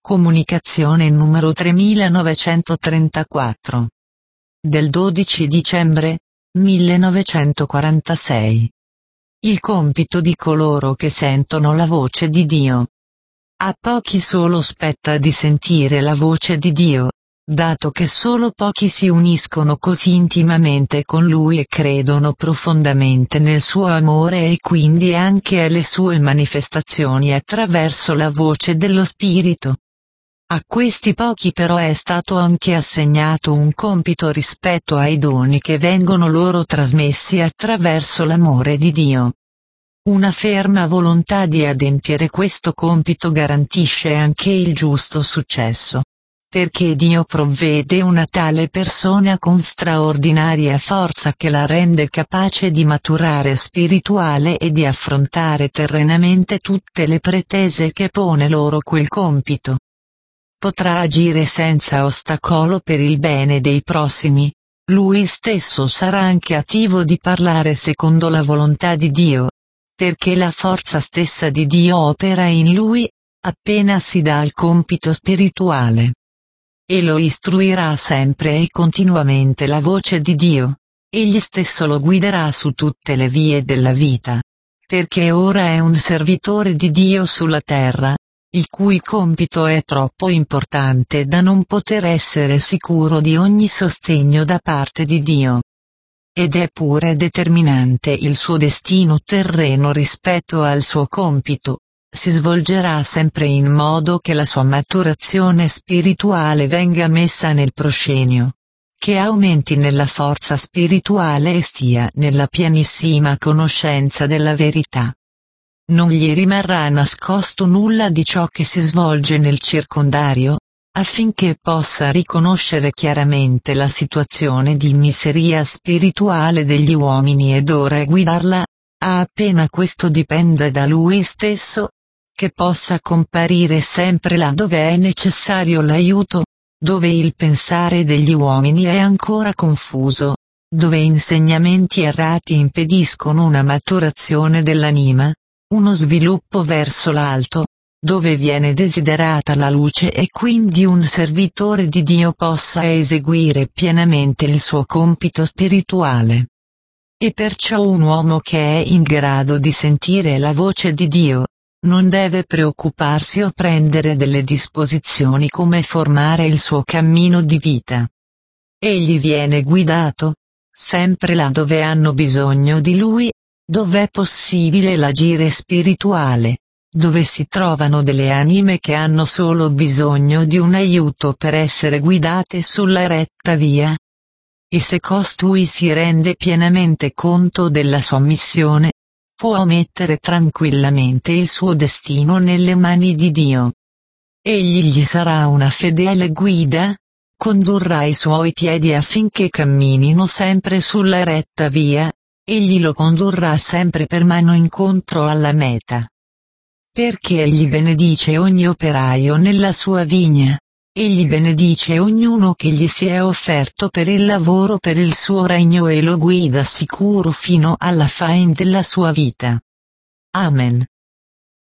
Comunicazione numero 3934. Del 12 dicembre 1946. Il compito di coloro che sentono la voce di Dio. A pochi solo spetta di sentire la voce di Dio, dato che solo pochi si uniscono così intimamente con Lui e credono profondamente nel suo amore e quindi anche alle sue manifestazioni attraverso la voce dello Spirito. A questi pochi però è stato anche assegnato un compito rispetto ai doni che vengono loro trasmessi attraverso l'amore di Dio. Una ferma volontà di adempiere questo compito garantisce anche il giusto successo. Perché Dio provvede una tale persona con straordinaria forza che la rende capace di maturare spirituale e di affrontare terrenamente tutte le pretese che pone loro quel compito. Potrà agire senza ostacolo per il bene dei prossimi. Lui stesso sarà anche attivo di parlare secondo la volontà di Dio, perché la forza stessa di Dio opera in lui, appena si dà il compito spirituale. E lo istruirà sempre e continuamente la voce di Dio. Egli stesso lo guiderà su tutte le vie della vita. Perché ora è un servitore di Dio sulla terra, il cui compito è troppo importante da non poter essere sicuro di ogni sostegno da parte di Dio. Ed è pure determinante il suo destino terreno rispetto al suo compito. Si svolgerà sempre in modo che la sua maturazione spirituale venga messa nel proscenio, che aumenti nella forza spirituale e stia nella pienissima conoscenza della verità. Non gli rimarrà nascosto nulla di ciò che si svolge nel circondario, affinché possa riconoscere chiaramente la situazione di miseria spirituale degli uomini ed ora guidarla, a appena questo dipenda da lui stesso, che possa comparire sempre là dove è necessario l'aiuto, dove il pensare degli uomini è ancora confuso, dove insegnamenti errati impediscono una maturazione dell'anima, uno sviluppo verso l'alto, dove viene desiderata la luce e quindi un servitore di Dio possa eseguire pienamente il suo compito spirituale. E perciò un uomo che è in grado di sentire la voce di Dio, non deve preoccuparsi o prendere delle disposizioni come formare il suo cammino di vita. Egli viene guidato, sempre là dove hanno bisogno di lui, dove è possibile l'agire spirituale, dove si trovano delle anime che hanno solo bisogno di un aiuto per essere guidate sulla retta via. E se costui si rende pienamente conto della sua missione, può mettere tranquillamente il suo destino nelle mani di Dio. Egli gli sarà una fedele guida, condurrà i suoi piedi affinché camminino sempre sulla retta via, egli lo condurrà sempre per mano incontro alla meta. Perché egli benedice ogni operaio nella sua vigna. Egli benedice ognuno che gli si è offerto per il lavoro per il suo regno e lo guida sicuro fino alla fine della sua vita. Amen.